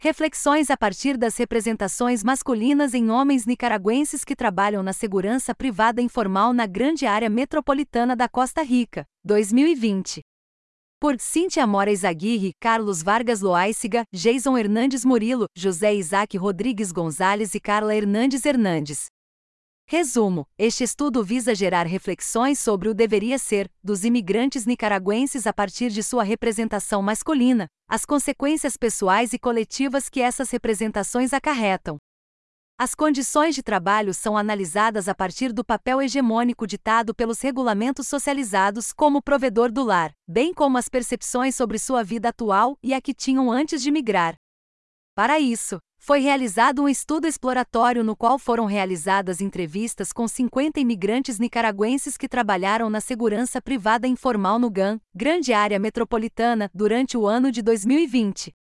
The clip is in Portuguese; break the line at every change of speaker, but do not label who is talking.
Reflexões a partir das representações masculinas em homens nicaragüenses que trabalham na segurança privada informal na grande área metropolitana da Costa Rica, 2020. Por Cíntia Moraes Aguirre, Carlos Vargas Loaiziga, Jason Hernandes Murilo, José Isaac Rodrigues Gonzalez e Carla Hernandes. Resumo: este estudo visa gerar reflexões sobre o deveria ser dos imigrantes nicaragüenses a partir de sua representação masculina, as consequências pessoais e coletivas que essas representações acarretam. As condições de trabalho são analisadas a partir do papel hegemônico ditado pelos regulamentos socializados como provedor do lar, bem como as percepções sobre sua vida atual e a que tinham antes de migrar. Para isso, foi realizado um estudo exploratório no qual foram realizadas entrevistas com 50 imigrantes nicaragüenses que trabalharam na segurança privada informal no GAN, grande área metropolitana, durante o ano de 2020.